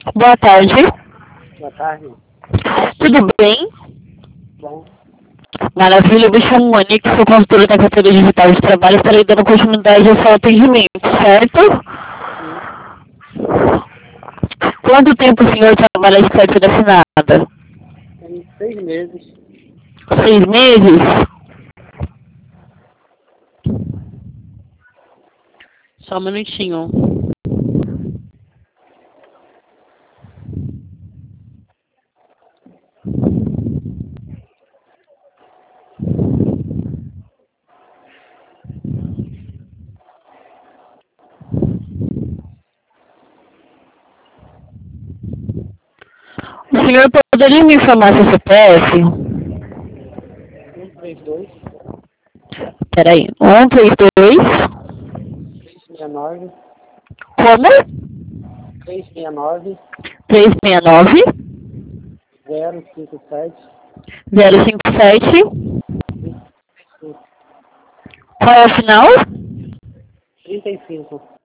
Boa tarde. Boa tarde. Tudo bem? Bom, Maravilha, eu me chamo Monique, sou consultora da carteira digital de trabalho, estarei dando continuidade ao seu atendimento, certo? sim, Quanto tempo o senhor trabalha de carteira assinada? tem 6 meses. 6 meses? Só um minutinho. O senhor poderia me informar seu CPF? 132 Peraí, 132. 369 Como? 369 369 057 057. 35. Qual é o final? 35.